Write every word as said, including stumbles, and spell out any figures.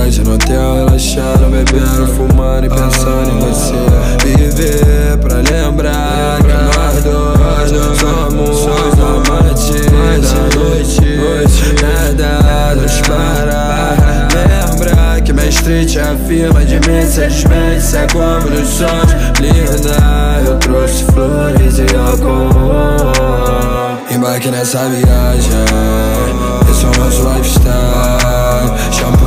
noite no hotel, relaxando, bebendo, fumando e pensando em você. Viver pra lembrar que nós dois somos amantes da noite, nada nos para. Lembra que minha street afirma de mim, se desmente, se é como nos sonhos. Linda, eu trouxe flores e álcool. Embarque nessa viagem, esse é o nosso lifestyle.